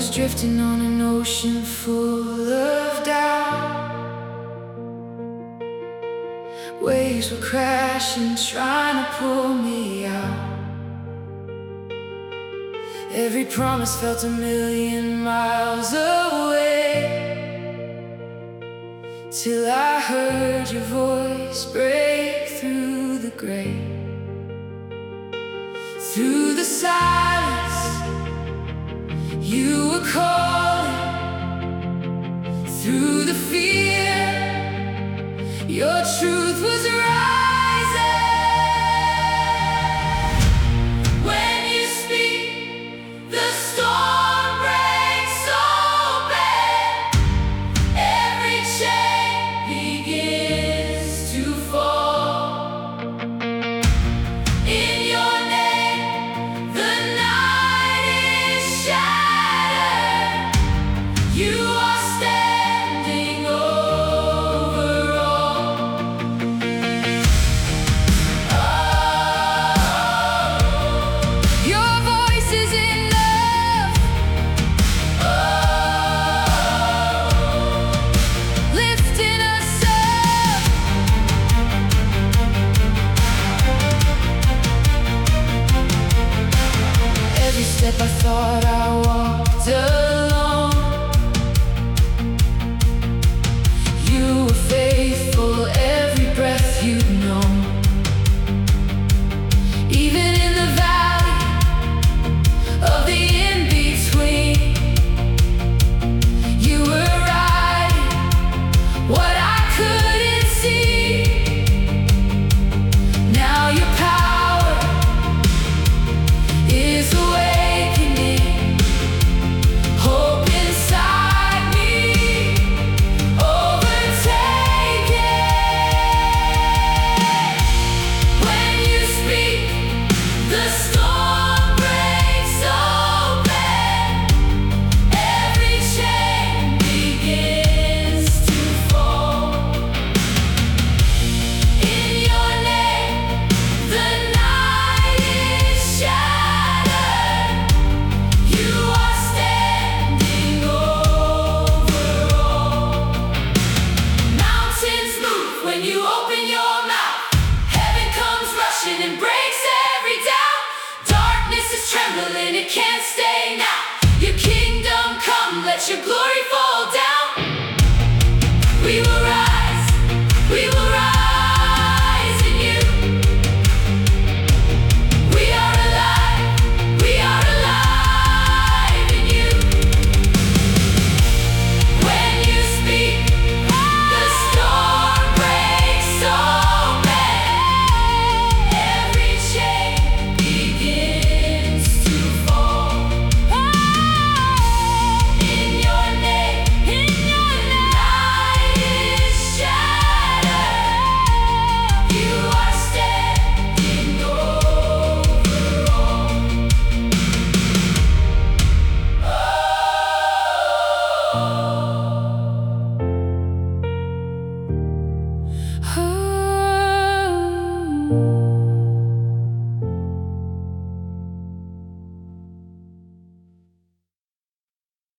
was drifting on an ocean full of doubt. Waves were crashing, trying to pull me out. Every promise felt a million miles away, till I heard your voice break through the gray. Through the silence, you were calling. Through the fear, your truth was rising. When you speak, the storm breaks open. Every chain begins to fall. In your name, the night is shattered. You are standing over all. Your voice is enough. Lifting us up. Every step I thought I walked alone, you were faithful every breath you'd known. Even in the valley of the in-between, you were writing what I couldn't see. Now your power is awakening, hope inside me overtaking. When you speak, the storm breaks open. Every chain begins to fall. In your name, the night is shattered. You are standing over all. Mountains move when you open your mouth. Heaven comes rushing and breaks every doubt. Darkness is trembling, it can't stay.